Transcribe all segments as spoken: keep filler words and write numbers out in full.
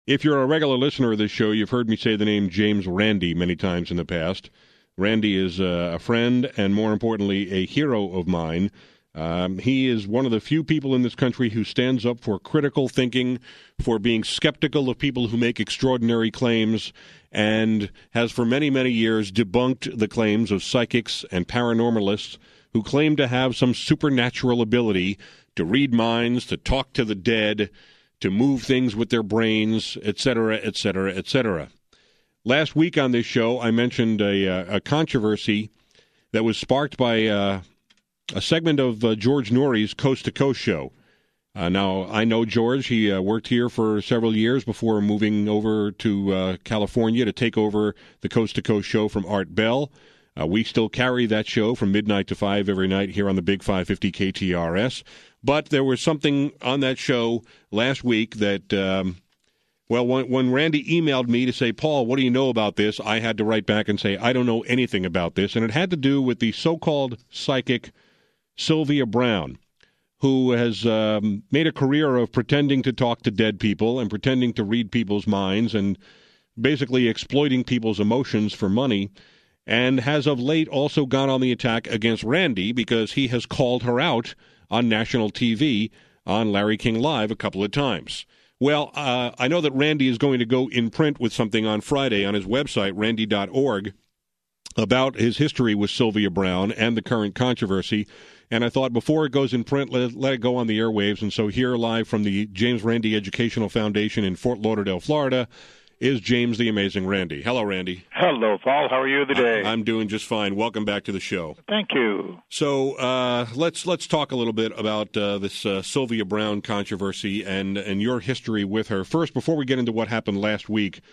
If you're a regular listener of this show, you've heard me say the name James Randi many times in the past. Randi is uh, a friend and, more importantly, a hero of mine. Um, he is one of the few people in this country who stands up for critical thinking, for being skeptical of people who make extraordinary claims, and has for many, many years debunked the claims of psychics and paranormalists who claim to have some supernatural ability to read minds, to talk to the dead, to move things with their brains, et cetera, et cetera, et cetera. Last week on this show, I mentioned a, a controversy that was sparked by uh, a segment of uh, George Noory's Coast to Coast show. Uh, now, I know George. He uh, worked here for several years before moving over to uh, California to take over the Coast to Coast show from Art Bell. Uh, we still carry that show from midnight to five every night here on the Big five fifty K T R S. But there was something on that show last week that, um, well, when, when Randi emailed me to say, Paul, what do you know about this? I had to write back and say, I don't know anything about this. And it had to do with the so-called psychic Sylvia Browne, who has um, made a career of pretending to talk to dead people and pretending to read people's minds and basically exploiting people's emotions for money, and has of late also gone on the attack against Randi because he has called her out on national T V on Larry King Live a couple of times. Well, uh, I know that Randi is going to go in print with something on Friday on his website, randi dot org, about his history with Sylvia Browne and the current controversy. And I thought before it goes in print, let, let it go on the airwaves. And so here live from the James Randi Educational Foundation in Fort Lauderdale, Florida, is James the Amazing Randi. Hello, Randi. Hello, Paul. How are you today? I'm doing just fine. Welcome back to the show. Thank you. So uh, let's let's talk a little bit about uh, this uh, Sylvia Browne controversy and, and your history with her. First, before we get into what happened last week,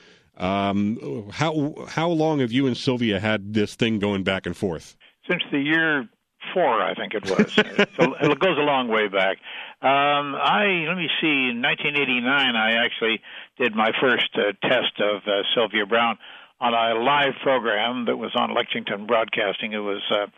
um, how how long have you and Sylvia had this thing going back and forth? Since the year four, I think it was. So it goes a long way back. Um, I let me see. In nineteen eighty-nine, I actually did my first uh, test of uh, Sylvia Browne on a live program that was on Lexington Broadcasting. It was uh,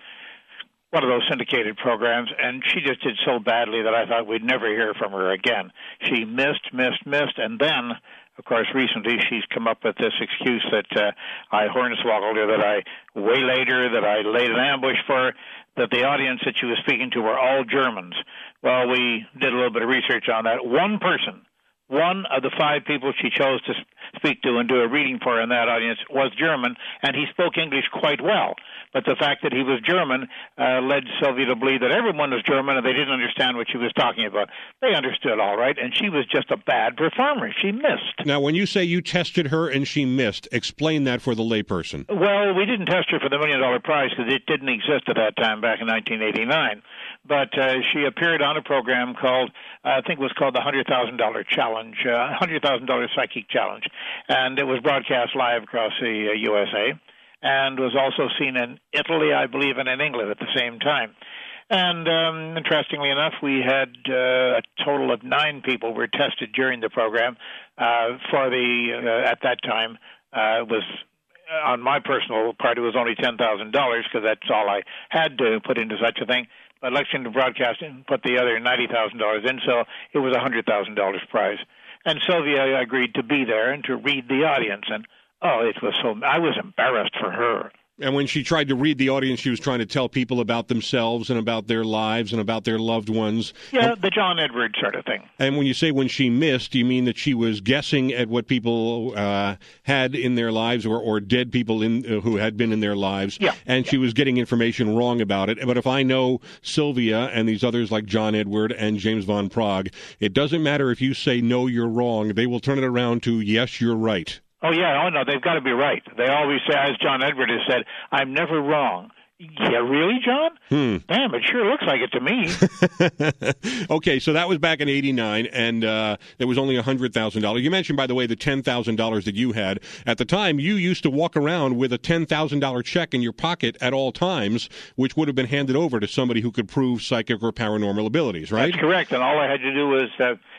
one of those syndicated programs, and she just did so badly that I thought we'd never hear from her again. She missed, missed, missed, and then, of course, recently she's come up with this excuse that uh, I hornswoggled her, that I waylaid her, that I laid an ambush for her, that the audience that she was speaking to were all Germans. Well, we did a little bit of research on that. One person, one of the five people she chose to speak to and do a reading for in that audience was German, and he spoke English quite well. But the fact that he was German uh, led Sylvia to believe that everyone was German and they didn't understand what she was talking about. They understood all right, and she was just a bad performer. She missed. Now, when you say you tested her and she missed, explain that for the layperson. Well, we didn't test her for the million dollar prize because it didn't exist at that time back in nineteen eighty-nine. But uh, she appeared on a program called, uh, I think it was called the one hundred thousand dollars Challenge, uh, one hundred thousand dollars Psychic Challenge. And it was broadcast live across the uh, U S A and was also seen in Italy, I believe, and in England at the same time. And um, interestingly enough, we had uh, a total of nine people were tested during the program. Uh, for the, uh, at that time, uh, was on my personal part, it was only ten thousand dollars because that's all I had to put into such a thing. But Lexington Broadcasting put the other ninety thousand dollars in, so it was a one hundred thousand dollars prize. And Sylvia agreed to be there and to read the audience. And, oh, it was so, I was embarrassed for her. And when she tried to read the audience, she was trying to tell people about themselves and about their lives and about their loved ones. Yeah, the John Edwards sort of thing. And when you say when she missed, you mean that she was guessing at what people uh, had in their lives or, or dead people in uh, who had been in their lives. Yeah. And she was getting information wrong about it. But if I know Sylvia and these others like John Edward and James Von Prague, it doesn't matter if you say, no, you're wrong. They will turn it around to, yes, you're right. Oh, yeah. Oh, no, they've got to be right. They always say, as John Edward has said, I'm never wrong. Yeah, really, John? Hmm. Damn, it sure looks like it to me. Okay, so that was back in eighty-nine, and uh, there was only one hundred thousand dollars. You mentioned, by the way, the ten thousand dollars that you had. At the time, you used to walk around with a ten thousand dollars check in your pocket at all times, which would have been handed over to somebody who could prove psychic or paranormal abilities, right? That's correct, and all I had to do was uh,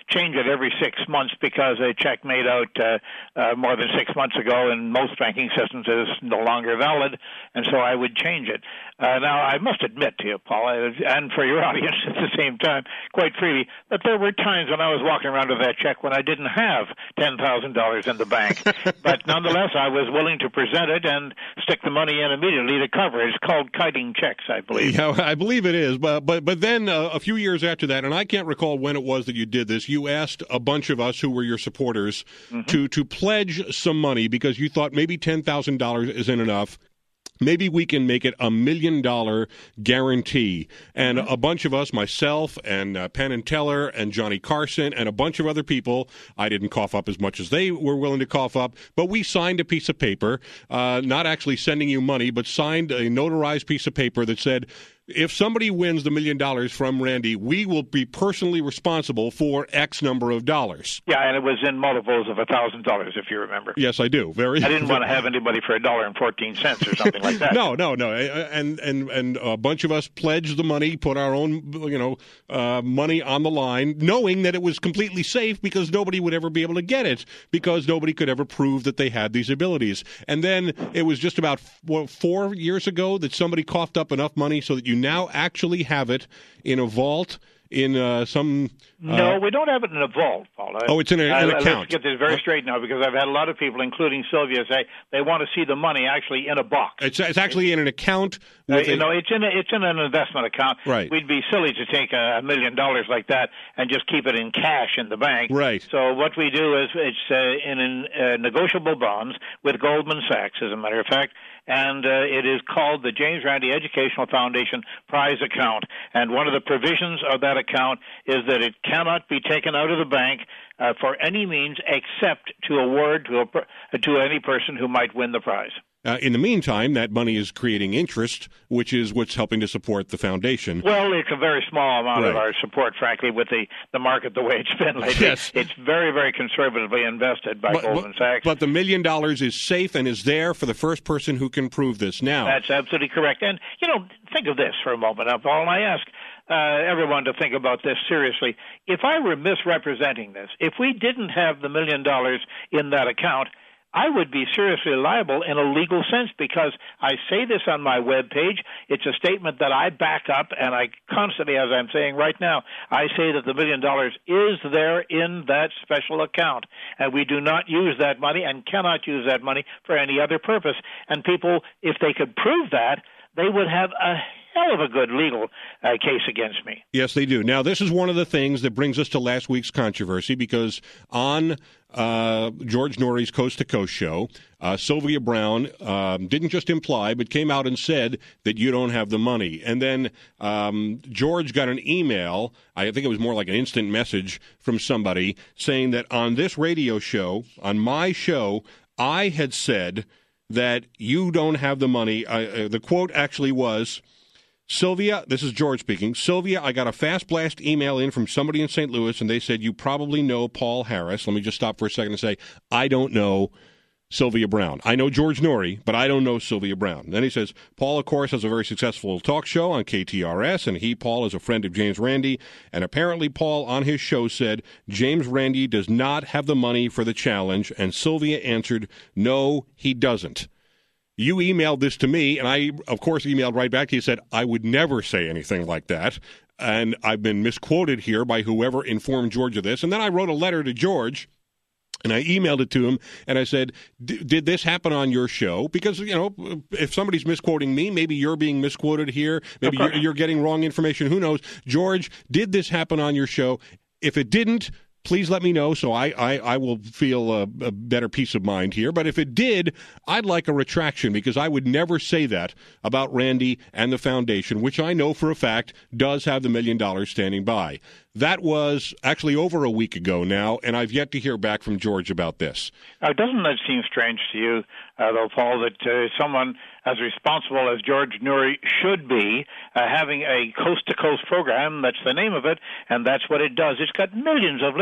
change it every six months because a check made out uh, uh, more than six months ago in most banking systems is no longer valid, and so I would change it. Uh, now, I must admit to you, Paul, and for your audience at the same time, quite freely, that there were times when I was walking around with that check when I didn't have ten thousand dollars in the bank. But nonetheless, I was willing to present it and stick the money in immediately to cover it. It's called kiting checks, I believe. Yeah, I believe it is. But but but then uh, a few years after that, and I can't recall when it was that you did this, you asked a bunch of us who were your supporters mm-hmm. to to pledge some money because you thought maybe ten thousand dollars isn't enough. Maybe we can make it a million dollar guarantee. And mm-hmm. a bunch of us, myself and uh, Penn and Teller and Johnny Carson and a bunch of other people, I didn't cough up as much as they were willing to cough up, but we signed a piece of paper, uh, not actually sending you money, but signed a notarized piece of paper that said, if somebody wins the million dollars from Randy, we will be personally responsible for X number of dollars. Yeah, and it was in multiples of a thousand dollars, if you remember. Yes, I do. Very. I didn't want to have anybody for a dollar and fourteen cents or something like that. No, no, no. And and and a bunch of us pledged the money, put our own, you know, uh, money on the line, knowing that it was completely safe because nobody would ever be able to get it because nobody could ever prove that they had these abilities. And then it was just about what, four years ago that somebody coughed up enough money so that you now actually have it in a vault in uh, some... Uh, no, we don't have it in a vault, Paul. Oh, it's in a, an uh, account. Let's get this very straight now, because I've had a lot of people, including Sylvia, say they want to see the money actually in a box. It's, it's actually in an account. Uh, you know, it's in a, it's in an investment account. Right. We'd be silly to take a million dollars like that and just keep it in cash in the bank. Right. So what we do is it's uh, in, in uh, negotiable bonds with Goldman Sachs, as a matter of fact, and uh, it is called the James Randi Educational Foundation Prize Account. And one of the provisions of that account is that it cannot be taken out of the bank uh, for any means except to award to, a, to any person who might win the prize. Uh, in the meantime, that money is creating interest, which is what's helping to support the foundation. Well, it's a very small amount right. of our support, frankly, with the, the market the way it's been lately. Yes. It's very, very conservatively invested by but, Goldman but, Sachs. But the million dollars is safe and is there for the first person who can prove this now. That's absolutely correct. And, you know, think of this for a moment, Paul, and I ask uh, everyone to think about this seriously. If I were misrepresenting this, if we didn't have the million dollars in that account, I would be seriously liable in a legal sense, because I say this on my webpage. It's a statement that I back up, and I constantly, as I'm saying right now, I say that the million dollars is there in that special account, and we do not use that money and cannot use that money for any other purpose. And people, if they could prove that, they would have a hell of a good legal uh, case against me. Yes, they do. Now, this is one of the things that brings us to last week's controversy, because on uh, George Noory's Coast to Coast show, uh, Sylvia Browne um, didn't just imply, but came out and said that you don't have the money. And then um, George got an email, I think it was more like an instant message from somebody, saying that on this radio show, on my show, I had said that you don't have the money. Uh, uh, the quote actually was, Sylvia, this is George speaking. Sylvia, I got a fast blast email in from somebody in Saint Louis, and they said you probably know Paul Harris. Let me just stop for a second and say, I don't know Sylvia Browne. I know George Noory, but I don't know Sylvia Browne. Then he says, Paul, of course, has a very successful talk show on K T R S, and he, Paul, is a friend of James Randi, and apparently Paul on his show said James Randi does not have the money for the challenge, and Sylvia answered, no, he doesn't. You emailed this to me, and I, of course, emailed right back to you, said, I would never say anything like that, and I've been misquoted here by whoever informed George of this. And then I wrote a letter to George, and I emailed it to him, and I said, did this happen on your show? Because, you know, if somebody's misquoting me, maybe you're being misquoted here, maybe you're, you're getting wrong information, who knows? George, did this happen on your show? If it didn't, please let me know so I, I, I will feel a, a better peace of mind here. But if it did, I'd like a retraction, because I would never say that about Randy and the foundation, which I know for a fact does have the million dollars standing by. That was actually over a week ago now, and I've yet to hear back from George about this. Now, doesn't that seem strange to you, uh, though, Paul, that uh, someone as responsible as George Noory should be uh, having a coast-to-coast program? That's the name of it, and that's what it does. It's got millions of listeners.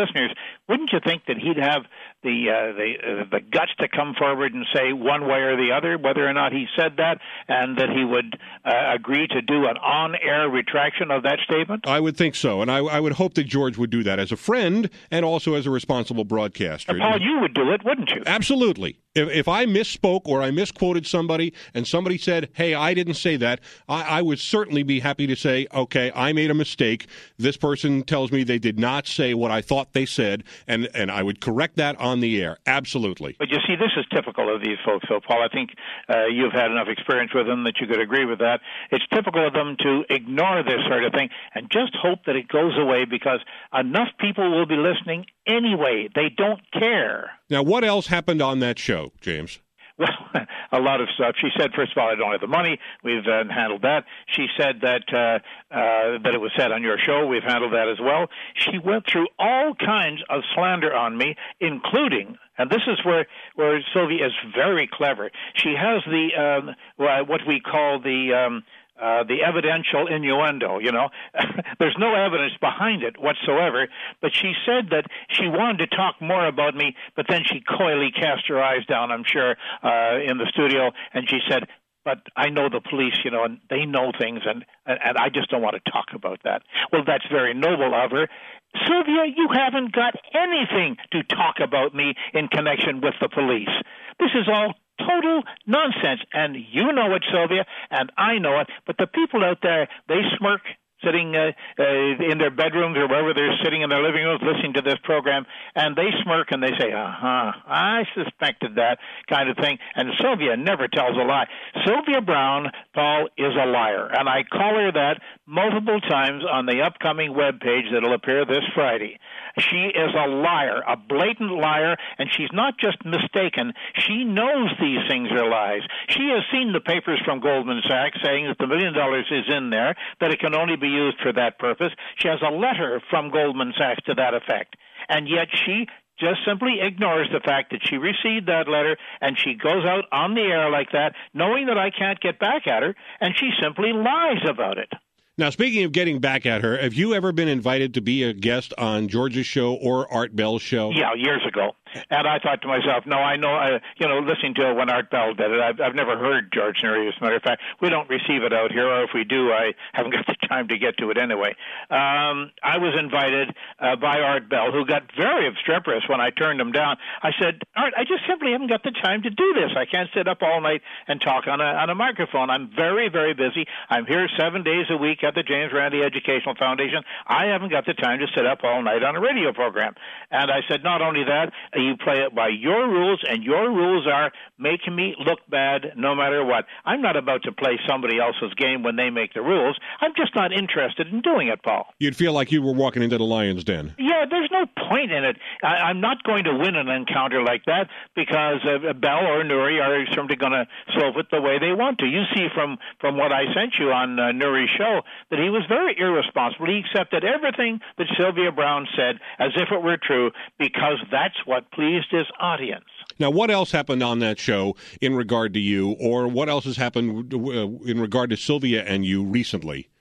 listeners, wouldn't you think that he'd have the uh, the uh, the guts to come forward and say one way or the other whether or not he said that, and that he would uh, agree to do an on-air retraction of that statement? I would think so, and I, I would hope that George would do that as a friend and also as a responsible broadcaster. Uh, Paul, you would do it, wouldn't you? Absolutely. If, if I misspoke or I misquoted somebody and somebody said, hey, I didn't say that, I, I would certainly be happy to say, okay, I made a mistake. This person tells me they did not say what I thought they said, and, and I would correct that on the air. Absolutely. But you see, this is typical of these folks, so Paul, I think uh, you've had enough experience with them that you could agree with that. It's typical of them to ignore this sort of thing and just hope that it goes away because enough people will be listening anyway. They don't care. Now, what else happened on that show, James? Well, a lot of stuff. She said, first of all, I don't have the money. We've uh, handled that. She said that uh, uh, that it was said on your show. We've handled that as well. She went through all kinds of slander on me, including, and this is where, where Sylvia is very clever. She has the um, what we call the um, Uh, the evidential innuendo, you know. There's no evidence behind it whatsoever, but she said that she wanted to talk more about me, but then she coyly cast her eyes down, I'm sure, uh, in the studio, and she said, but I know the police, you know, and they know things, and, and, and I just don't want to talk about that. Well, that's very noble of her. Sylvia, you haven't got anything to talk about me in connection with the police. This is all total nonsense, and you know it, Sylvia, and I know it, but the people out there, they smirk sitting uh, uh, in their bedrooms or wherever they're sitting in their living rooms listening to this program, and they smirk and they say, uh-huh, I suspected that kind of thing, and Sylvia never tells a lie. Sylvia Browne, Paul, is a liar, and I call her that multiple times on the upcoming webpage that'll appear this Friday. She is a liar, a blatant liar, and she's not just mistaken. She knows these things are lies. She has seen the papers from Goldman Sachs saying that the million dollars is in there, that it can only be used for that purpose. She has a letter from Goldman Sachs to that effect. And yet she just simply ignores the fact that she received that letter, and she goes out on the air like that, knowing that I can't get back at her, and she simply lies about it. Now, speaking of getting back at her, have you ever been invited to be a guest on George's show or Art Bell's show? Yeah, years ago. And I thought to myself, no, I know, uh, you know, listening to it when Art Bell did it, I've, I've never heard George Noory. As a matter of fact, we don't receive it out here, or if we do, I haven't got the time to get to it anyway. Um, I was invited uh, by Art Bell, who got very obstreperous when I turned him down. I said, Art, I just simply haven't got the time to do this. I can't sit up all night and talk on a, on a microphone. I'm very, very busy. I'm here seven days a week at the James Randi Educational Foundation. I haven't got the time to sit up all night on a radio program. And I said, not only that, you play it by your rules, and your rules are making me look bad no matter what. I'm not about to play somebody else's game when they make the rules. I'm just not interested in doing it, Paul. You'd feel like you were walking into the lion's den. Yeah, there's no point in it. I, I'm not going to win an encounter like that because uh, Bell or Noory are simply going to solve it the way they want to. You see from, from what I sent you on uh, Noory's show that he was very irresponsible. He accepted everything that Sylvia Browne said as if it were true because that's what pleased his audience. Now, what else happened on that show in regard to you, or what else has happened uh, in regard to Sylvia and you recently?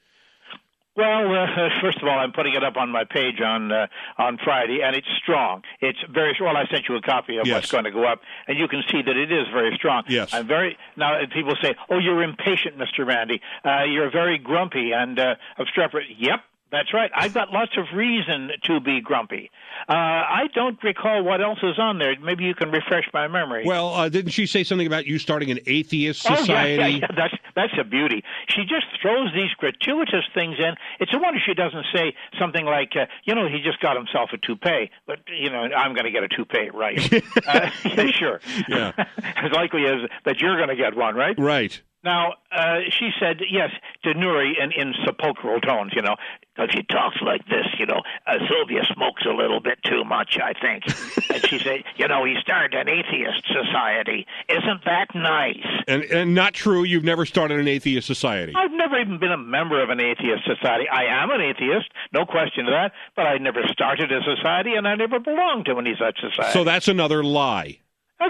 Well, uh, first of all, I'm putting it up on my page on uh, on Friday, and it's strong. It's very well. I sent you a copy of yes. what's going to go up, and you can see that it is very strong. Yes. I'm very now. People say, "Oh, you're impatient, Mister Randi. Uh, you're very grumpy and uh, obstreperous." Yep. That's right. I've got lots of reason to be grumpy. Uh, I don't recall what else is on there. Maybe you can refresh my memory. Well, uh, didn't she say something about you starting an atheist society? Oh, yeah, yeah, yeah. That's, that's a beauty. She just throws these gratuitous things in. It's a wonder she doesn't say something like, uh, you know, he just got himself a toupee. But, you know, I'm going to get a toupee, right? uh, yeah, sure. Yeah. As likely as that you're going to get one, right? Right. Now, uh, she said, yes, to Noory in, in sepulchral tones, you know, because he talks like this, you know, uh, Sylvia smokes a little bit too much, I think. And she said, you know, he started an atheist society. Isn't that nice? And, and not true, you've never started an atheist society. I've never even been a member of an atheist society. I am an atheist, no question of that, but I never started a society, and I never belonged to any such society. So that's another lie. It's a,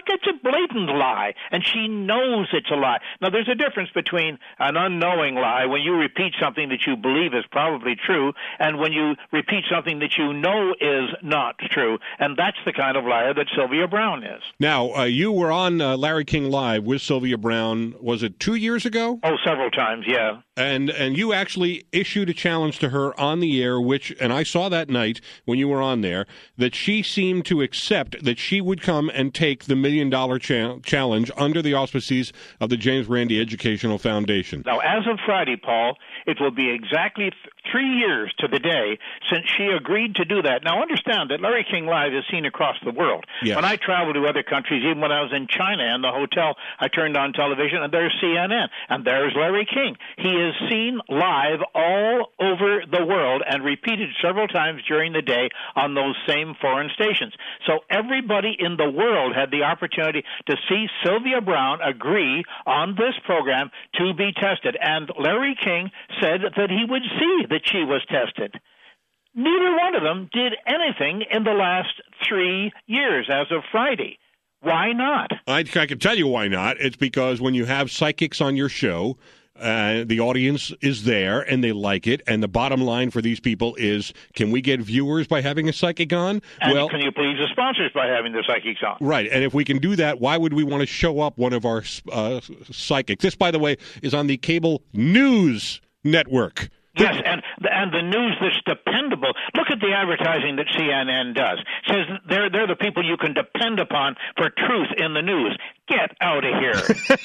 blatant lie, and she knows it's a lie. Now, there's a difference between an unknowing lie, when you repeat something that you believe is probably true, and when you repeat something that you know is not true, and that's the kind of liar that Sylvia Browne is. Now, uh, you were on uh, Larry King Live with Sylvia Browne, was it two years ago? Oh, several times, yeah. And and you actually issued a challenge to her on the air, which, and I saw that night when you were on there, that she seemed to accept that she would come and take the million dollar cha- challenge under the auspices of the James Randi Educational Foundation. Now, as of Friday, Paul, it will be exactly th- three years to the day since she agreed to do that. Now, understand that Larry King Live is seen across the world. Yes. When I travel to other countries, even when I was in China in the hotel, I turned on television, and there's C N N, and there's Larry King. He is seen live all over the world and repeated several times during the day on those same foreign stations. So everybody in the world had the opportunity to see Sylvia Browne agree on this program to be tested. And Larry King said that he would see that she was tested. Neither one of them did anything in the last three years as of Friday. Why not? I, I can tell you why not. It's because when you have psychics on your show, Uh, the audience is there, and they like it. And the bottom line for these people is, can we get viewers by having a psychic on? And well, can you please the sponsors by having the psychics on? Right. And if we can do that, why would we want to show up one of our uh, psychics? This, by the way, is on the cable news network. Yes, and and the news that's dependable. Look at the advertising that C N N does. It says they're they're the people you can depend upon for truth in the news. Get out of here.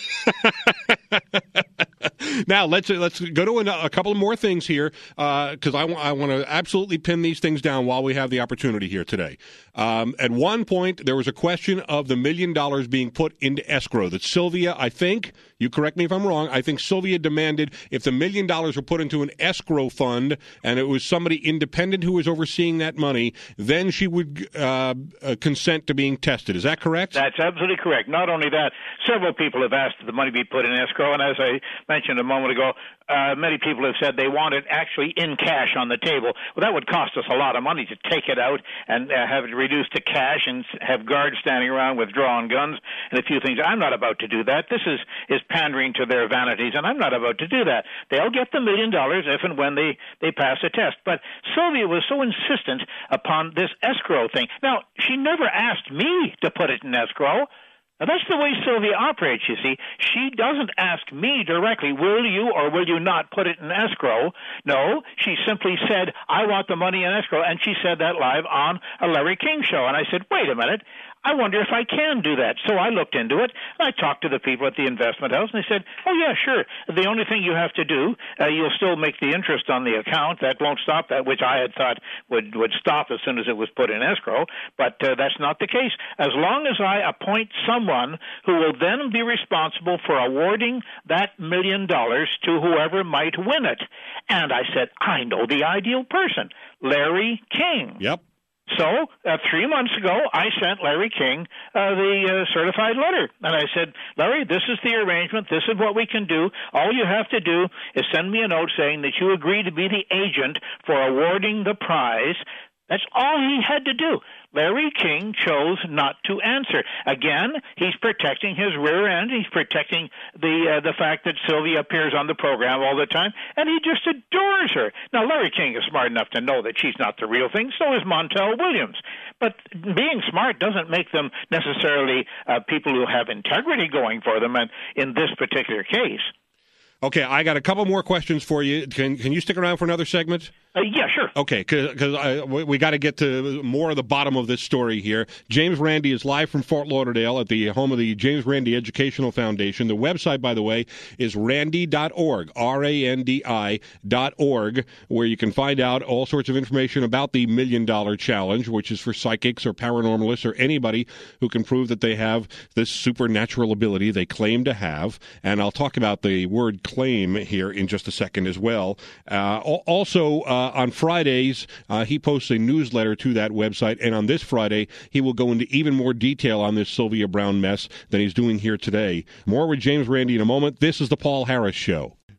Now let's let's go to a, a couple of more things here, because uh, I, w- I want to absolutely pin these things down while we have the opportunity here today. Um, at one point, there was a question of the million dollars being put into escrow. That Sylvia, I think, you correct me if I'm wrong, I think Sylvia demanded if the million dollars were put into an escrow fund and it was somebody independent who was overseeing that money, then she would uh, uh, consent to being tested. Is that correct? That's absolutely correct. Not only that, several people have asked that the money be put in escrow, and as I mentioned a moment ago, uh, many people have said they want it actually in cash on the table. Well, that would cost us a lot of money to take it out and uh, have it reduced to cash and have guards standing around with drawn guns and a few things. I'm not about to do that. This is, is pandering to their vanities, and I'm not about to do that. They'll get the million dollars if and when they, they pass a test. But Sylvia was so insistent upon this escrow thing. Now, she never asked me to put it in escrow. Now, that's the way Sylvia operates, you see. She doesn't ask me directly, will you or will you not put it in escrow? No, she simply said, I want the money in escrow, and she said that live on a Larry King show. And I said, wait a minute, I wonder if I can do that. So I looked into it, and I talked to the people at the investment house, and they said, oh, yeah, sure. The only thing you have to do, uh, you'll still make the interest on the account. That won't stop that, which I had thought would, would stop as soon as it was put in escrow. But uh, that's not the case. As long as I appoint someone who will then be responsible for awarding that million dollars to whoever might win it. And I said, I know the ideal person, Larry King. Yep. So uh, three months ago, I sent Larry King uh, the uh, certified letter. And I said, Larry, this is the arrangement. This is what we can do. All you have to do is send me a note saying that you agree to be the agent for awarding the prize. That's all he had to do. Larry King chose not to answer. Again, he's protecting his rear end. He's protecting the uh, the fact that Sylvia appears on the program all the time, and he just adores her. Now, Larry King is smart enough to know that she's not the real thing. So is Montel Williams. But being smart doesn't make them necessarily uh, people who have integrity going for them, and in this particular case. Okay, I got a couple more questions for you. Can can you stick around for another segment? Uh, yeah, sure. Okay, because we, we got to get to more of the bottom of this story here. James Randi is live from Fort Lauderdale at the home of the James Randi Educational Foundation. The website, by the way, is randi dot org, R A N D I dot org, where you can find out all sorts of information about the Million Dollar Challenge, which is for psychics or paranormalists or anybody who can prove that they have this supernatural ability they claim to have. And I'll talk about the word claim here in just a second as well. Uh, also, uh, on Fridays, uh, he posts a newsletter to that website, and on this Friday, he will go into even more detail on this Sylvia Browne mess than he's doing here today. More with James Randi in a moment. This is the Paul Harris Show.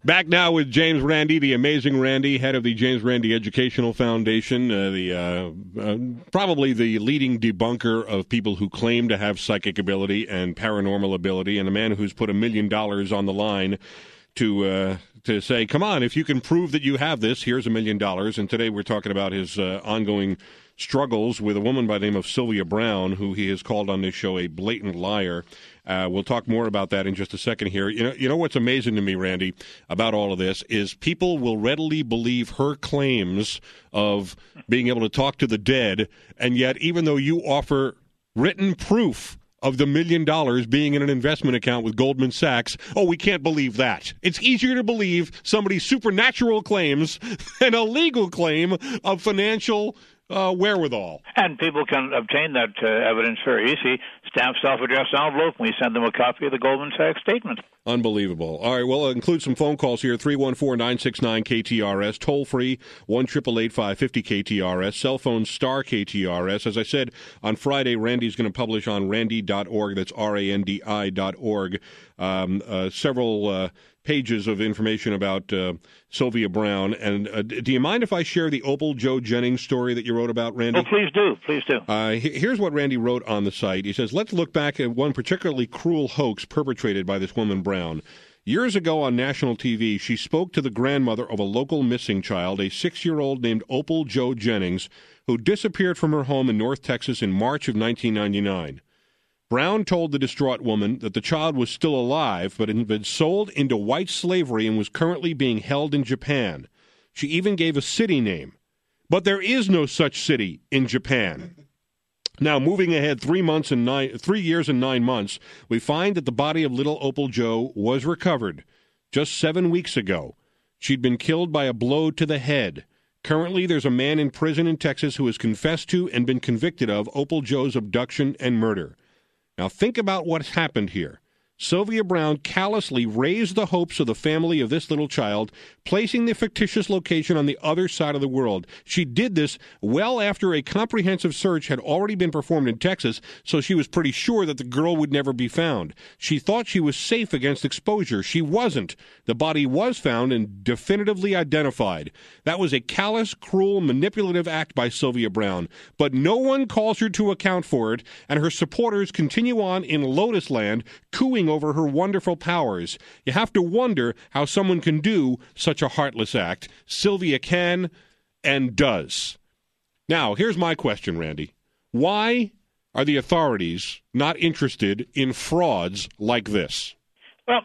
Back now with James Randi, the amazing Randi, head of the James Randi Educational Foundation, uh, the uh, uh, probably the leading debunker of people who claim to have psychic ability and paranormal ability, and a man who's put a million dollars on the line to uh, to say, come on, if you can prove that you have this, here's a million dollars. And today we're talking about his uh, ongoing struggles with a woman by the name of Sylvia Browne, who he has called on this show a blatant liar. Uh, we'll talk more about that in just a second here. You know, you know what's amazing to me, Randi, about all of this is people will readily believe her claims of being able to talk to the dead, and yet even though you offer written proof of the million dollars being in an investment account with Goldman Sachs, oh, we can't believe that. It's easier to believe somebody's supernatural claims than a legal claim of financial uh, wherewithal. And people can obtain that uh, evidence very easy. Stamp self-addressed envelope, and we send them a copy of the Goldman Sachs statement. Unbelievable. All right, well, I'll include some phone calls here, three one four, nine six nine, K T R S, toll-free, one eight eight eight, five five zero, K T R S, cell phone star K T R S. As I said, on Friday, Randi's going to publish on randi dot org, that's R A N D I dot org, um, uh, several uh, pages of information about uh, Sylvia Browne. And uh, do you mind if I share the Opal Joe Jennings story that you wrote about, Randi? Oh, please do. Please do. Uh, here's what Randi wrote on the site. He says, let's look back at one particularly cruel hoax perpetrated by this woman, Browne. Years ago on national T V, she spoke to the grandmother of a local missing child, a six-year-old named Opal Joe Jennings, who disappeared from her home in North Texas in March of nineteen ninety-nine. Browne told the distraught woman that the child was still alive, but had been sold into white slavery and was currently being held in Japan. She even gave a city name. But there is no such city in Japan. Now, moving ahead three months and nine, three years and nine months, we find that the body of little Opal Joe was recovered just seven weeks ago. She'd been killed by a blow to the head. Currently, there's a man in prison in Texas who has confessed to and been convicted of Opal Joe's abduction and murder. Now, think about what's happened here. Sylvia Browne callously raised the hopes of the family of this little child, placing the fictitious location on the other side of the world. She did this well after a comprehensive search had already been performed in Texas, so she was pretty sure that the girl would never be found. She thought she was safe against exposure. She wasn't. The body was found and definitively identified. That was a callous, cruel, manipulative act by Sylvia Browne, but no one calls her to account for it, and her supporters continue on in Lotus Land, cooing over her wonderful powers. You have to wonder how someone can do such a heartless act. Sylvia can and does. Now, here's my question, Randi. Why are the authorities not interested in frauds like this? Well,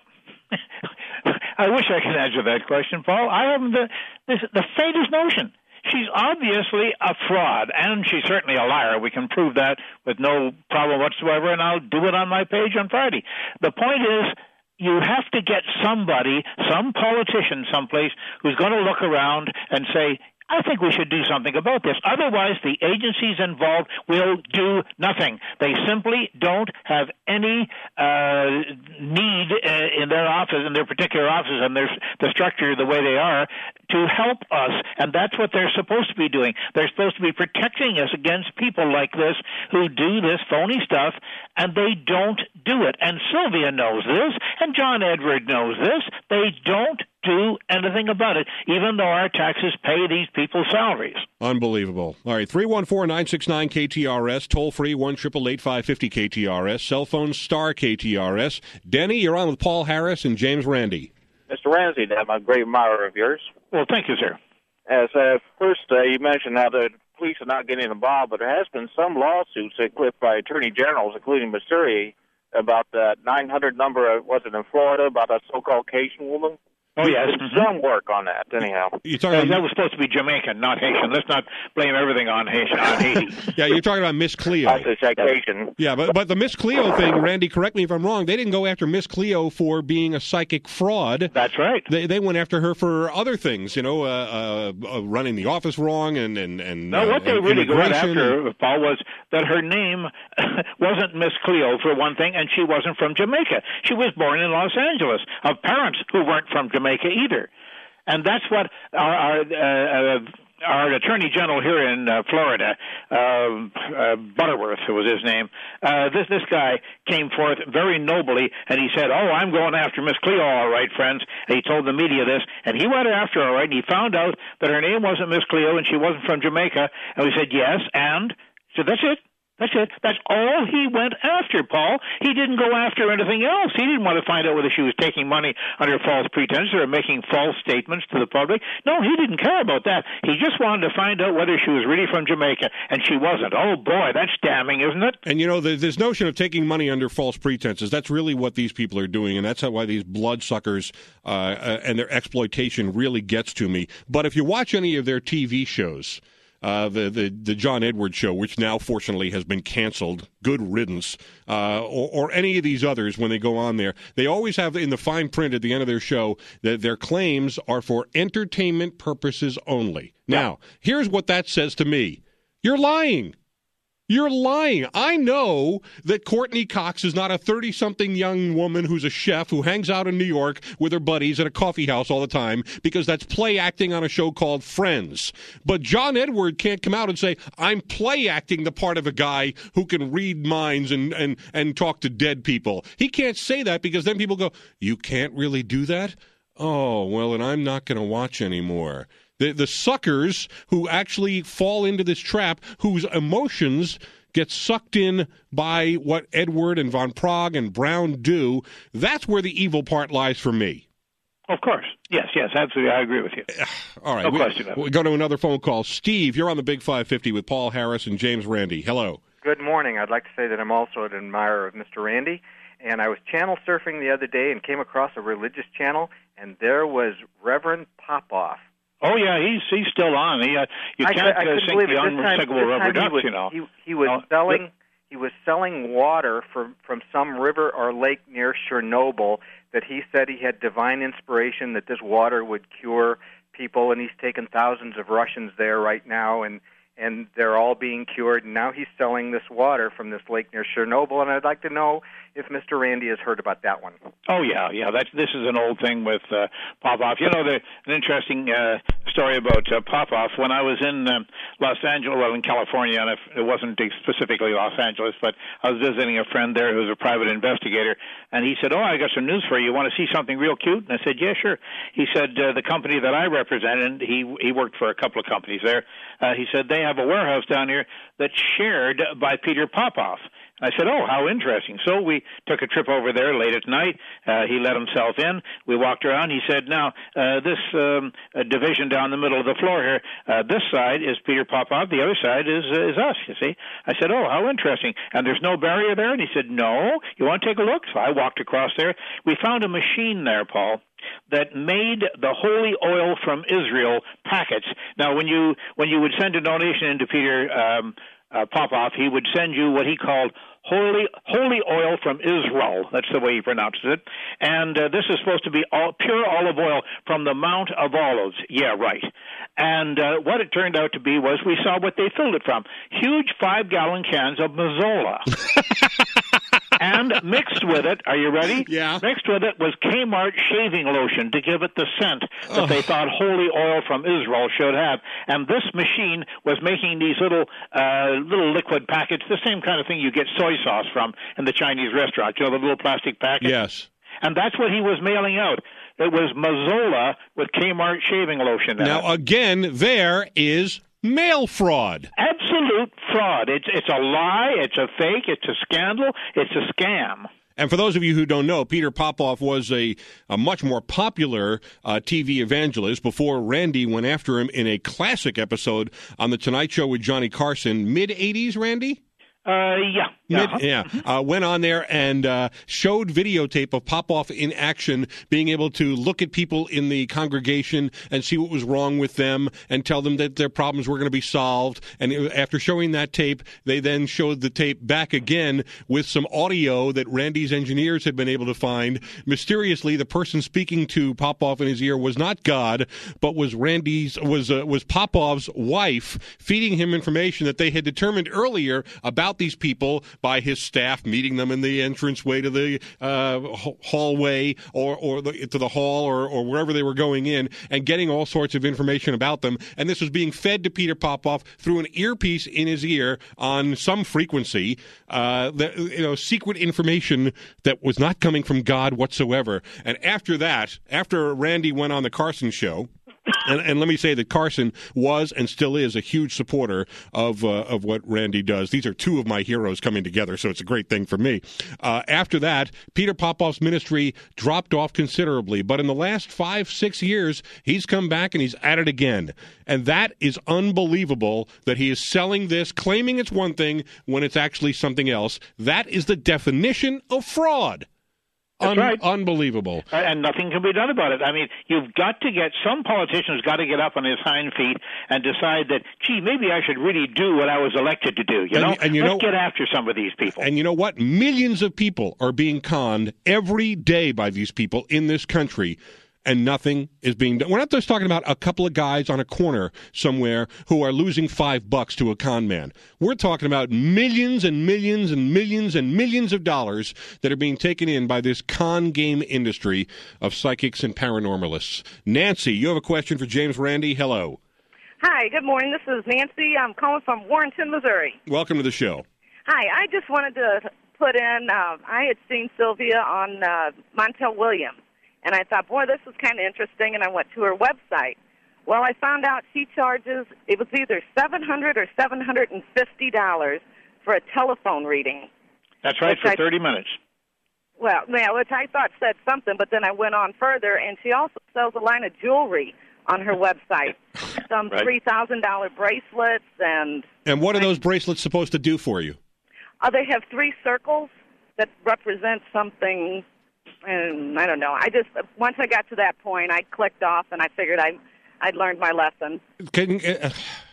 I wish I could answer that question, Paul. I haven't the, this, the faintest notion. She's obviously a fraud, and she's certainly a liar. We can prove that with no problem whatsoever, and I'll do it on my page on Friday. The point is, you have to get somebody, some politician someplace, who's going to look around and say, I think we should do something about this. Otherwise, the agencies involved will do nothing. They simply don't have any uh, need uh, in their office, in their particular office, and their the structure the way they are, to help us. And that's what they're supposed to be doing. They're supposed to be protecting us against people like this who do this phony stuff, and they don't do it. And Sylvia knows this, and John Edward knows this. They don't do anything about it, even though our taxes pay these people's salaries. Unbelievable. All right, three one four, nine six nine, K T R S, toll-free, one eight eight eight, five five zero, K T R S, cell phone star K T R S. Denny, you're on with Paul Harris and James Randi. Mister Ramsey, I'm a great admirer of yours. Well, thank you, sir. As uh, first, uh, you mentioned how the police are not getting involved, but there has been some lawsuits equipped by attorney generals, including Missouri, about the nine hundred number, uh, was it in Florida, about a so-called Cajun woman? Oh, yes. Mm-hmm. Some work on that, anyhow. You're talking uh, about... That was supposed to be Jamaican, not Haitian. Let's not blame everything on Haitian. On Haiti. Yeah, you're talking about Miss Cleo. I said Cajun. Yeah, but, but the Miss Cleo thing, Randi, correct me if I'm wrong, they didn't go after Miss Cleo for being a psychic fraud. That's right. They they went after her for other things, you know, uh, uh, uh, running the office wrong and... and, and no, what uh, they really went after, and... Paul, was that her name wasn't Miss Cleo, for one thing, and she wasn't from Jamaica. She was born in Los Angeles, of parents who weren't from Jamaica either. And that's what our, our uh, uh, our Attorney General here in uh, Florida, uh, uh, Butterworth, who was his name, uh, this this guy came forth very nobly, and he said, "Oh, I'm going after Miss Cleo, all right, friends." And he told the media this, and he went after her, all right, and he found out that her name wasn't Miss Cleo and she wasn't from Jamaica, and we said, "Yes, and?" So that's it. That's it. That's all he went after, Paul. He didn't go after anything else. He didn't want to find out whether she was taking money under false pretenses or making false statements to the public. No, he didn't care about that. He just wanted to find out whether she was really from Jamaica, and she wasn't. Oh, boy, that's damning, isn't it? And, you know, the, this notion of taking money under false pretenses, that's really what these people are doing, and that's how, why these bloodsuckers uh, uh, and their exploitation really gets to me. But if you watch any of their T V shows, Uh, the, the the John Edwards show, which now fortunately has been canceled, good riddance, uh, or, or any of these others when they go on there, they always have in the fine print at the end of their show that their claims are for entertainment purposes only. Now, here's what that says to me. You're lying. You're lying. I know that Courtney Cox is not a thirty-something young woman who's a chef who hangs out in New York with her buddies at a coffee house all the time because that's play acting on a show called Friends. But John Edward can't come out and say, I'm play acting the part of a guy who can read minds and, and, and talk to dead people. He can't say that because then people go, you can't really do that? Oh, well, and I'm not going to watch anymore. The, the suckers who actually fall into this trap, whose emotions get sucked in by what Edward and Von Prague and Brown do, that's where the evil part lies for me. Of course. Yes, yes, absolutely. I agree with you. All right. No we, question of it. We go to another phone call. Steve, you're on the Big five fifty with Paul Harris and James Randi. Hello. Good morning. I'd like to say that I'm also an admirer of Mister Randi. And I was channel surfing the other day and came across a religious channel, and there was Reverend Popoff. Oh yeah, he's he's still on. He uh, you I, can't I, I uh, sink the unmistakable rubber ducks, was, you know. He, he was oh, selling but, he was selling water from from some river or lake near Chernobyl that he said he had divine inspiration that this water would cure people, and he's taken thousands of Russians there right now, and and they're all being cured. And now he's selling this water from this lake near Chernobyl, and I'd like to know if Mister Randi has heard about that one. Oh yeah, yeah. That's this is an old thing with uh, Popoff. You know, the, an interesting uh, story about uh, Popoff. When I was in um, Los Angeles, well, in California, and if it wasn't specifically Los Angeles, but I was visiting a friend there who's a private investigator, and he said, "Oh, I got some news for you. You want to see something real cute?" And I said, "Yeah, sure." He said, uh, "The company that I represented, he he worked for a couple of companies there. Uh, he said they have a warehouse down here that's shared by Peter Popoff." I said, "Oh, how interesting." So we took a trip over there late at night. Uh, he let himself in. We walked around. He said, now, uh, this um, uh, division down the middle of the floor here, uh, this side is Peter Popoff. The other side is uh, is us, you see. I said, "Oh, how interesting." And there's no barrier there? And he said, "No. You want to take a look?" So I walked across there. We found a machine there, Paul, that made the holy oil from Israel packets. Now, when you when you would send a donation into Peter um, uh, Popoff, he would send you what he called holy holy oil from Israel. That's the way he pronounces it. And uh, this is supposed to be all, pure olive oil from the Mount of Olives. Yeah, right. And uh, what it turned out to be was we saw what they filled it from. Huge five-gallon cans of Mazola. And mixed with it, are you ready? Yeah. Mixed with it was Kmart shaving lotion to give it the scent that oh. they thought holy oil from Israel should have. And this machine was making these little uh, little liquid packets, the same kind of thing you get soy sauce from in the Chinese restaurant, you know, the little plastic packets? Yes. And that's what he was mailing out. It was Mazola with Kmart shaving lotion in Now, it. again, there is mail fraud. Absolute fraud. It's it's a lie. It's a fake. It's a scandal. It's a scam. And for those of you who don't know, Peter Popoff was a, a much more popular uh, T V evangelist before Randi went after him in a classic episode on The Tonight Show with Johnny Carson. mid-eighties, Randi? Uh, yeah. Mid, yeah, uh, went on there and uh, showed videotape of Popoff in action, being able to look at people in the congregation and see what was wrong with them and tell them that their problems were going to be solved. And it, after showing that tape, they then showed the tape back again with some audio that Randi's engineers had been able to find. Mysteriously, the person speaking to Popoff in his ear was not God, but was Randi's was uh, was Popoff's wife, feeding him information that they had determined earlier about about these people by his staff, meeting them in the entranceway to the uh, hallway or, or the, to the hall or, or wherever they were going in, and getting all sorts of information about them. And this was being fed to Peter Popoff through an earpiece in his ear on some frequency, uh, the, you know, secret information that was not coming from God whatsoever. And after that, after Randy went on the Carson show, And, and let me say that Carson was and still is a huge supporter of uh, of what Randy does. These are two of my heroes coming together, so it's a great thing for me. Uh, after that, Peter Popoff's ministry dropped off considerably, but in the last five, six years, he's come back and he's at it again. And that is unbelievable that he is selling this, claiming it's one thing when it's actually something else. That is the definition of fraud. That's Un- right. Unbelievable. And nothing can be done about it. I mean, you've got to get, some politician's got to get up on his hind feet and decide that, gee, maybe I should really do what I was elected to do, you and, know? And you Let's know, get after some of these people. And you know what? Millions of people are being conned every day by these people in this country, and nothing is being done. We're not just talking about a couple of guys on a corner somewhere who are losing five bucks to a con man. We're talking about millions and millions and millions and millions of dollars that are being taken in by this con game industry of psychics and paranormalists. Nancy, you have a question for James Randi. Hello. Hi, good morning. This is Nancy. I'm calling from Warrenton, Missouri. Welcome to the show. Hi, I just wanted to put in, uh, I had seen Sylvia on uh, Montel Williams. And I thought, boy, this is kind of interesting, and I went to her website. Well, I found out she charges, it was either seven hundred dollars or seven hundred fifty dollars for a telephone reading. That's right, for thirty minutes. Well, yeah, which I thought said something, but then I went on further, and she also sells a line of jewelry on her website. Some Right. three thousand dollars bracelets and... And what are those bracelets supposed to do for you? Uh, they have three circles that represent something... And I don't know. I just once I got to that point, I clicked off, and I figured I, I'd learned my lesson. Can, uh,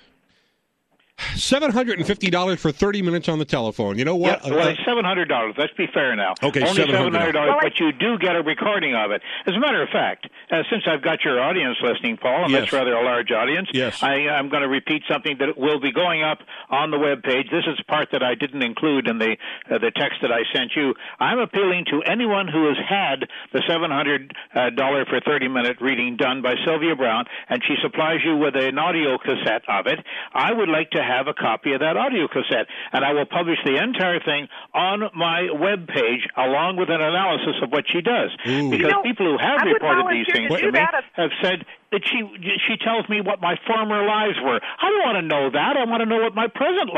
seven hundred and fifty dollars for thirty minutes on the telephone. You know what? Yeah, well, it's seven hundred dollars. Let's be fair now. Okay, only seven hundred dollars. Well, but you do get a recording of it. As a matter of fact, uh, since I've got your audience listening, Paul, and Yes. that's rather a large audience, Yes. I, I'm going to repeat something that will be going up on the web page. This is the part that I didn't include in the uh, the text that I sent you. I'm appealing to anyone who has had the seven hundred dollars for thirty minute reading done by Sylvia Brown, and she supplies you with an audio cassette of it. I would like to have a copy of that audio cassette, and I will publish the entire thing on my web page along with an analysis of what she does. Ooh. Because You know, people who have I would reported these volunteer things to to do me that if- have said that she she tells me what my former lives were. I don't want to know that. I want to know what my present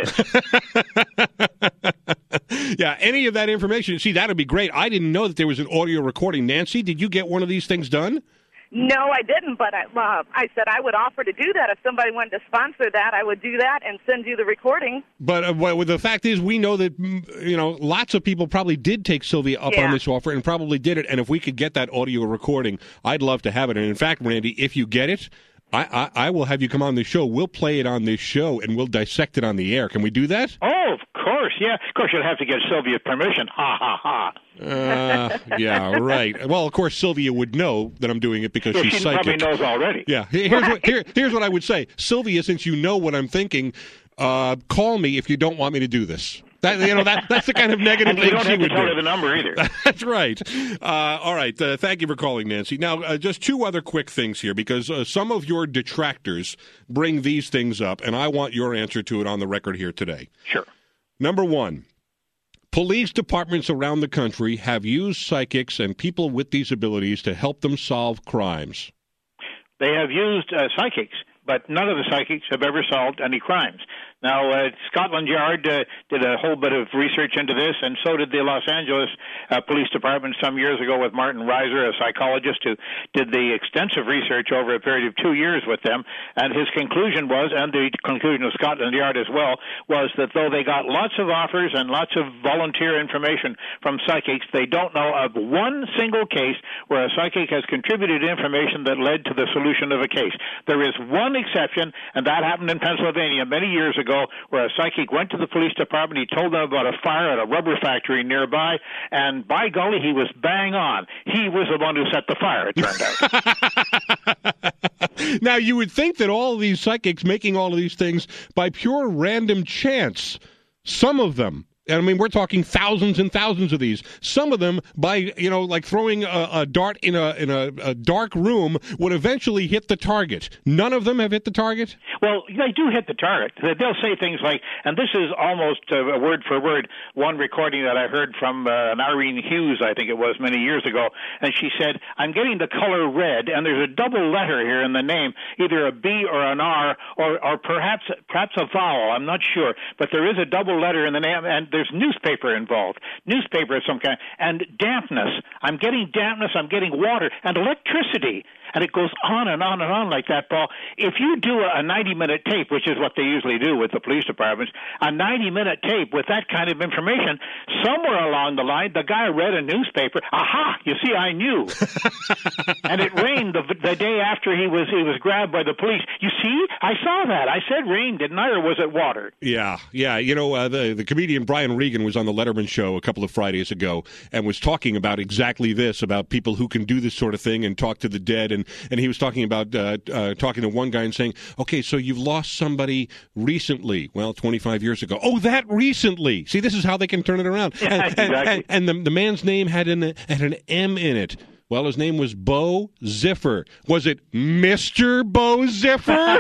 life is. Yeah, any of that information. See, that would be great. I didn't know that there was an audio recording. Nancy, did you get one of these things done? No, I didn't, but I, uh, I said I would offer to do that. If somebody wanted to sponsor that, I would do that and send you the recording. But uh, well, the fact is, we know that, mm, you know, lots of people probably did take Sylvia up Yeah. on this offer and probably did it. And if we could get that audio recording, I'd love to have it. And in fact, Randy, if you get it, I, I, I will have you come on the show. We'll play it on this show and we'll dissect it on the air. Can we do that? Oh, of course, yeah. Of course, you'll have to get Sylvia's permission. Ha, ha, ha. Uh, yeah, right. Well, of course, Sylvia would know that I'm doing it because Well, she's she psychic. probably knows already. Yeah. Here's what, here, here's what I would say. Sylvia, since you know what I'm thinking, uh, call me if you don't want me to do this. That, you know, that, that's the kind of negative And you thing don't she have to would tell do. her the number either. That's right. Uh, all right. Uh, thank you for calling, Nancy. Now, uh, just two other quick things here, because uh, some of your detractors bring these things up, and I want your answer to it on the record here today. Sure. Number one, police departments around the country have used psychics and people with these abilities to help them solve crimes. They have used uh, psychics, but none of the psychics have ever solved any crimes. Now, uh, Scotland Yard uh, did a whole bit of research into this, and so did the Los Angeles uh, Police Department some years ago with Martin Reiser, a psychologist who did the extensive research over a period of two years with them. And his conclusion was, and the conclusion of Scotland Yard as well, was that though they got lots of offers and lots of volunteer information from psychics, they don't know of one single case where a psychic has contributed information that led to the solution of a case. There is one exception, and that happened in Pennsylvania many years ago, where a psychic went to the police department. He told them about a fire at a rubber factory nearby, and by golly, he was bang on. He was the one who set the fire, it turned out. Now, you would think that all of these psychics making all of these things by pure random chance Some of them. I mean, we're talking thousands and thousands of these. Some of them, by you know, like throwing a, a dart in a in a, a dark room, would eventually hit the target. None of them have hit the target. Well, they do hit the target. They'll say things like, and this is almost uh, word for word one recording that I heard from uh, an Irene Hughes, I think it was, many years ago, and she said, "I'm getting the color red, and there's a double letter here in the name, either a B or an R, or or perhaps perhaps a vowel. I'm not sure, but there is a double letter in the name, and there's newspaper involved, newspaper of some kind, and dampness. I'm getting dampness, I'm getting water, and electricity." And it goes on and on and on like that, Paul. If you do a ninety-minute tape, which is what they usually do with the police departments, a ninety-minute tape with that kind of information, somewhere along the line, the guy read a newspaper. Aha! You see, I knew. And it rained the, the day after he was he was grabbed by the police. You see, I saw that. I said rain, didn't I, or was it water? Yeah, yeah. You know, uh, the, the comedian Brian Regan was on the Letterman show a couple of Fridays ago and was talking about exactly this, about people who can do this sort of thing and talk to the dead. And, and he was talking about uh, uh, talking to one guy and saying, okay, so you've lost somebody recently. Well, twenty-five years ago. Oh, that recently. See, this is how they can turn it around. Yeah, and, exactly. and, and, and the, the man's name had an, had an M in it. Well, his name was Bo Ziffer. Was it Mister Bo Ziffer?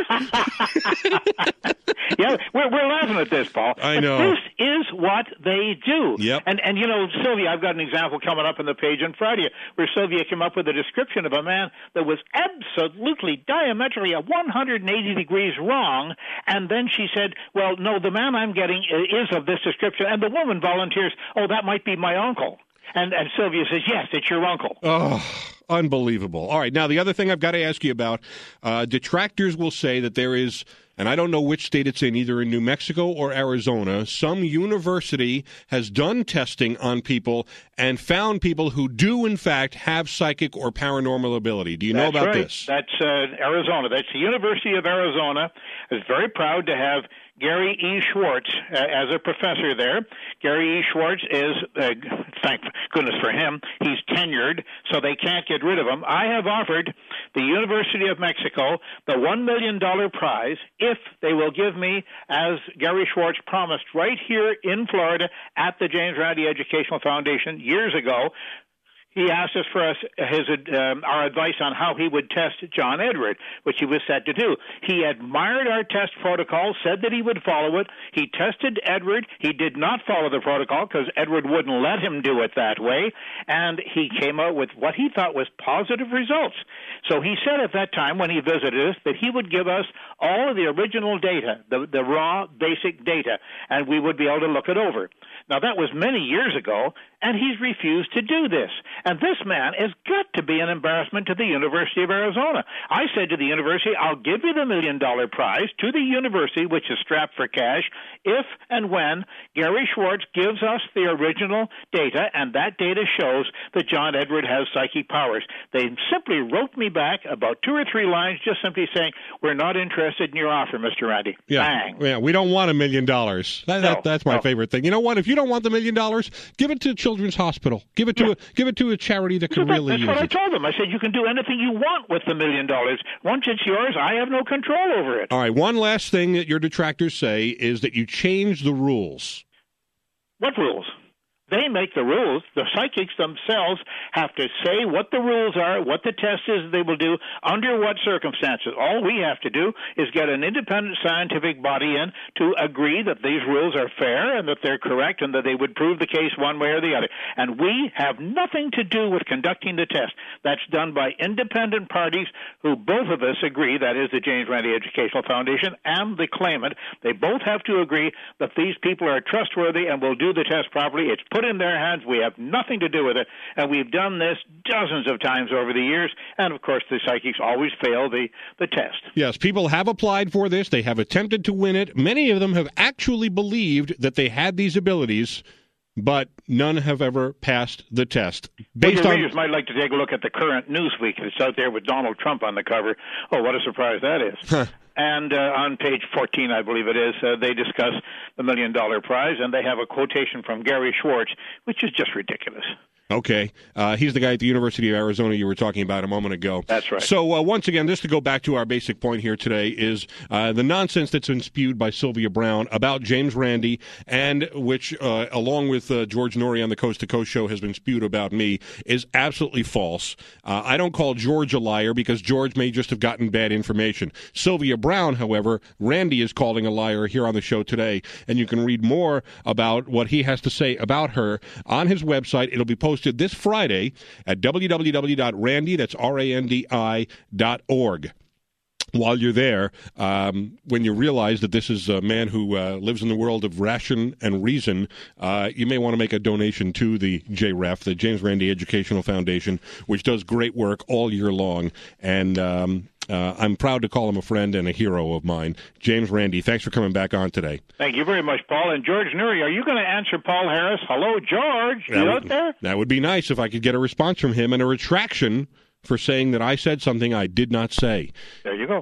Yeah, we're, we're laughing at this, Paul. I but know. This is what they do. Yep. And, and, you know, Sylvia, I've got an example coming up on the page on Friday where Sylvia came up with a description of a man that was absolutely diametrically at one hundred eighty degrees wrong. And then she said, well, no, the man I'm getting is of this description. And the woman volunteers, oh, that might be my uncle. And, and Sylvia says, yes, it's your uncle. Oh, unbelievable. All right. Now, the other thing I've got to ask you about, uh, detractors will say that there is, and I don't know which state it's in, either in New Mexico or Arizona, some university has done testing on people and found people who do, in fact, have psychic or paranormal ability. Do you know That's about right. this? That's uh, Arizona. That's the University of Arizona. Is very proud to have Gary E. Schwartz uh, as a professor there. Gary E. Schwartz is, uh, thank goodness for him, he's tenured, so they can't get rid of him. I have offered the University of Mexico the one million dollars prize if they will give me, as Gary Schwartz promised right here in Florida at the James Randi Educational Foundation years ago. He asked us for us his um, our advice on how he would test John Edward, which he was set to do. He admired our test protocol, said that he would follow it. He tested Edward. He did not follow the protocol because Edward wouldn't let him do it that way, and he came out with what he thought was positive results. So he said at that time when he visited us that he would give us all of the original data, the, the raw, basic data, and we would be able to look it over. Now, that was many years ago, and he's refused to do this. And this man has got to be an embarrassment to the University of Arizona. I said to the university, I'll give you the million-dollar prize to the university, which is strapped for cash, if and when Gary Schwartz gives us the original data, and that data shows that John Edward has psychic powers. They simply wrote me back about two or three lines just simply saying, we're not interested in your offer, Mister Randi. Yeah, Bang. yeah, we don't want a million dollars. That, No, that, that's my no. favorite thing. You know what? If you don't want the million dollars, give it to Children's Hospital. Give it to Yeah. a give it to a charity that So can that, really that's use what I it. told them. I said, you can do anything you want with the million dollars. Once it's yours, I have no control over it. All right. One last thing that your detractors say is that you change the rules. What rules? They make the rules. The psychics themselves have to say what the rules are, what the test is they will do, under what circumstances. All we have to do is get an independent scientific body in to agree that these rules are fair and that they're correct and that they would prove the case one way or the other. And we have nothing to do with conducting the test. That's done by independent parties who both of us agree, that is the James Randi Educational Foundation and the claimant. They both have to agree that these people are trustworthy and will do the test properly. It's put in their hands. We have nothing to do with it, and we've done this dozens of times over the years, and of course the psychics always fail the, the test. Yes, people have applied for this. They have attempted to win it. Many of them have actually believed that they had these abilities, but none have ever passed the test. Based well, your on readers might like to take a look at the current Newsweek that's out there with Donald Trump on the cover. Oh, what a surprise that is. Huh. And uh, on page fourteen, I believe it is, uh, they discuss the million-dollar prize, and they have a quotation from Gary Schwartz, which is just ridiculous. Okay. Uh, he's the guy at the University of Arizona you were talking about a moment ago. That's right. So, uh, once again, just to go back to our basic point here today is uh, the nonsense that's been spewed by Sylvia Browne about James Randi, and which, uh, along with uh, George Noory on the Coast to Coast show, has been spewed about me, is absolutely false. Uh, I don't call George a liar because George may just have gotten bad information. Sylvia Browne, however, Randi is calling a liar here on the show today, and you can read more about what he has to say about her on his website. It'll be posted this Friday at w w w dot randi, that's R A N D I, dot org. While you're there, um, when you realize that this is a man who uh, lives in the world of ration and reason, uh, you may want to make a donation to the J R E F, the James Randi Educational Foundation, which does great work all year long. And um, uh, I'm proud to call him a friend and a hero of mine. James Randi, thanks for coming back on today. Thank you very much, Paul. And George Noory, are you going to answer Paul Harris? Hello, George. That You would, out there? That would be nice if I could get a response from him and a retraction for saying that I said something I did not say. There you go.